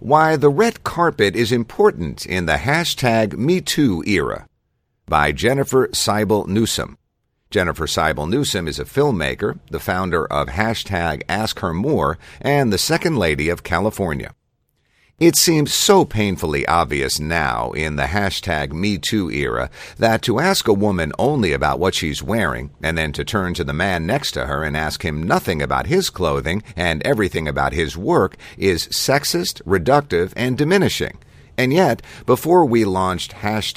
Why the Red Carpet is Important in the #MeToo Era by Jennifer Seibel Newsome. Jennifer Seibel Newsome is a filmmaker, the founder of #AskHerMore, and the Second Lady of California. It seems so painfully obvious now in the #MeToo era that to ask a woman only about what she's wearing and then to turn to the man next to her and ask him nothing about his clothing and everything about his work is sexist, reductive, and diminishing. And yet, before we launched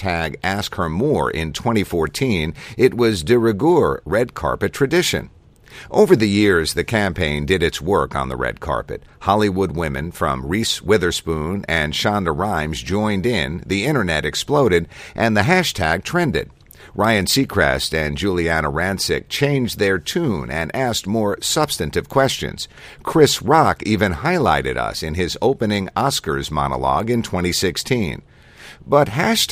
#AskHerMore in 2014, it was de rigueur red carpet tradition. Over the years, the campaign did its work on the red carpet. Hollywood women from Reese Witherspoon and Shonda Rhimes joined in, the internet exploded, and the hashtag trended. Ryan Seacrest and Juliana Rancic changed their tune and asked more substantive questions. Chris Rock even highlighted us in his opening Oscars monologue in 2016. But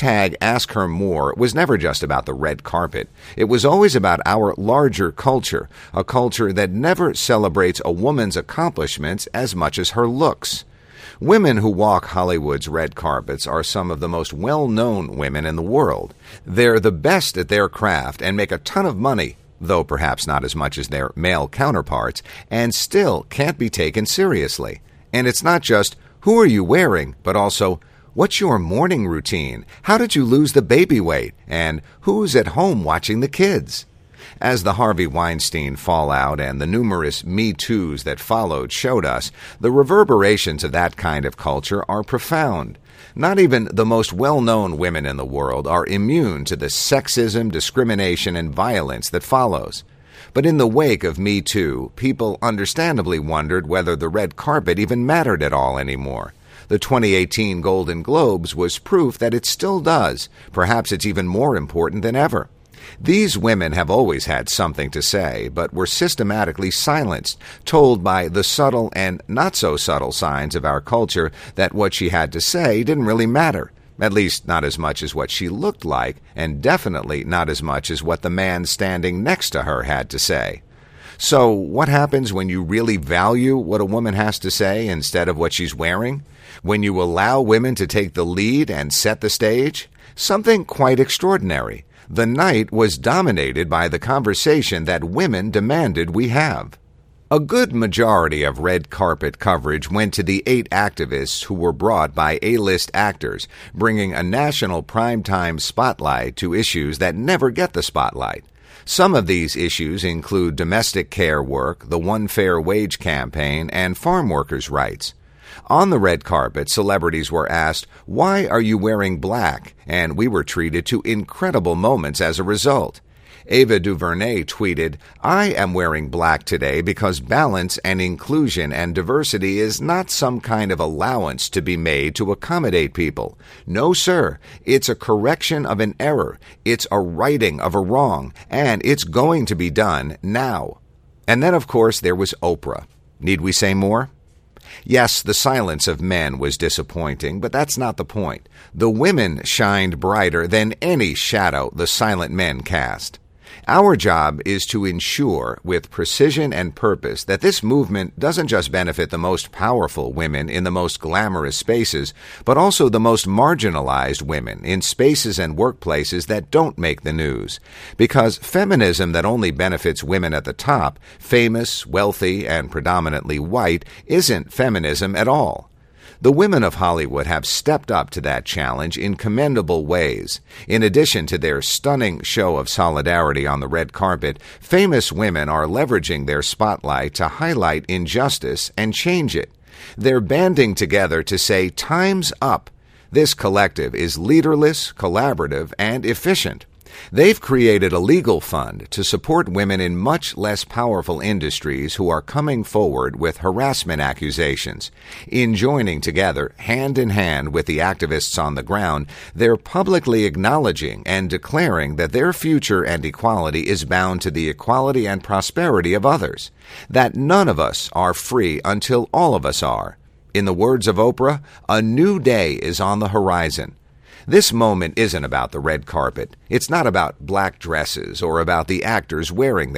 #AskHerMore was never just about the red carpet. It was always about our larger culture, a culture that never celebrates a woman's accomplishments as much as her looks. Women who walk Hollywood's red carpets are some of the most well-known women in the world. They're the best at their craft and make a ton of money, though perhaps not as much as their male counterparts, and still can't be taken seriously. And it's not just, who are you wearing, but also, what's your morning routine? How did you lose the baby weight? And who's at home watching the kids? As the Harvey Weinstein fallout and the numerous Me Too's that followed showed us, the reverberations of that kind of culture are profound. Not even the most well-known women in the world are immune to the sexism, discrimination, and violence that follows. But in the wake of Me Too, people understandably wondered whether the red carpet even mattered at all anymore. The 2018 Golden Globes was proof that it still does. Perhaps it's even more important than ever. These women have always had something to say, but were systematically silenced, told by the subtle and not-so-subtle signs of our culture that what she had to say didn't really matter, at least not as much as what she looked like, and definitely not as much as what the man standing next to her had to say. So what happens when you really value what a woman has to say instead of what she's wearing? When you allow women to take the lead and set the stage? Something quite extraordinary. The night was dominated by the conversation that women demanded we have. A good majority of red carpet coverage went to the 8 activists who were brought by A-list actors, bringing a national primetime spotlight to issues that never get the spotlight. Some of these issues include domestic care work, the One Fair Wage campaign, and farm workers' rights. On the red carpet, celebrities were asked, "Why are you wearing black?" And we were treated to incredible moments as a result. Ava DuVernay tweeted, "I am wearing black today because balance and inclusion and diversity is not some kind of allowance to be made to accommodate people. No, sir. It's a correction of an error. It's a righting of a wrong. And it's going to be done now." And then, of course, there was Oprah. Need we say more? Yes, the silence of men was disappointing, but that's not the point. The women shined brighter than any shadow the silent men cast. Our job is to ensure, with precision and purpose, that this movement doesn't just benefit the most powerful women in the most glamorous spaces, but also the most marginalized women in spaces and workplaces that don't make the news. Because feminism that only benefits women at the top, famous, wealthy, and predominantly white, isn't feminism at all. The women of Hollywood have stepped up to that challenge in commendable ways. In addition to their stunning show of solidarity on the red carpet, famous women are leveraging their spotlight to highlight injustice and change it. They're banding together to say, "Time's up." This collective is leaderless, collaborative, and efficient. They've created a legal fund to support women in much less powerful industries who are coming forward with harassment accusations. In joining together, hand in hand with the activists on the ground, they're publicly acknowledging and declaring that their future and equality is bound to the equality and prosperity of others, that none of us are free until all of us are. In the words of Oprah, a new day is on the horizon. This moment isn't about the red carpet. It's not about black dresses or about the actors wearing them.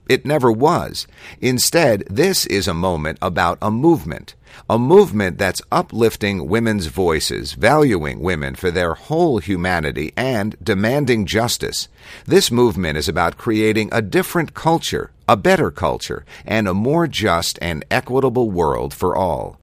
It never was. Instead, this is a moment about a movement that's uplifting women's voices, valuing women for their whole humanity, and demanding justice. This movement is about creating a different culture, a better culture, and a more just and equitable world for all.